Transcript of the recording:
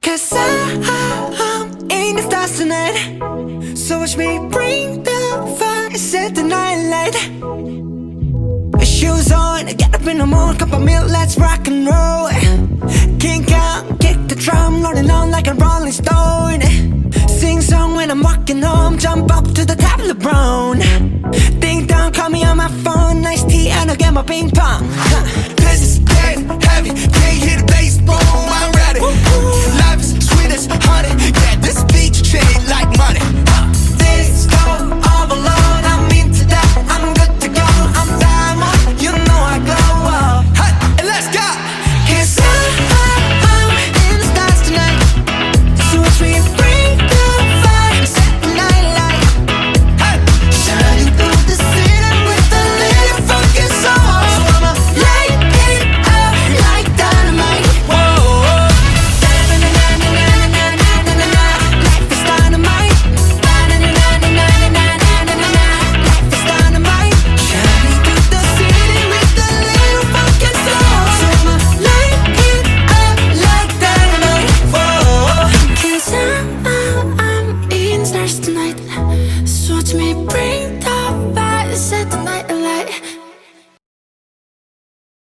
Cause I'm in the stars tonight. So watch me bring the fire, set the night light. Shoes on, get up in the morning, cup of milk, let's rock and roll. King Kong, kick the drum, rolling on like a rolling stone. Sing song when I'm walking home, jump up to the top of the brown. Ding dong, call me on my phone, nice tea and I'll get my ping pong.